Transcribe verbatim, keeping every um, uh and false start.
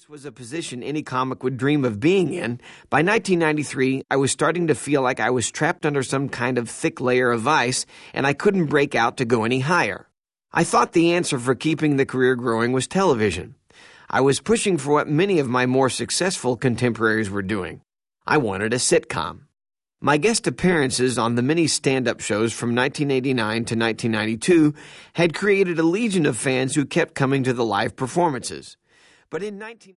This was a position any comic would dream of being in. By nineteen ninety-three, I was starting to feel like I was trapped under some kind of thick layer of ice, and I couldn't break out to go any higher. I thought the answer for keeping the career growing was television. I was pushing for what many of my more successful contemporaries were doing. I wanted a sitcom. My guest appearances on the many stand-up shows from nineteen eighty-nine to nineteen ninety-two had created a legion of fans who kept coming to the live performances. But in nineteen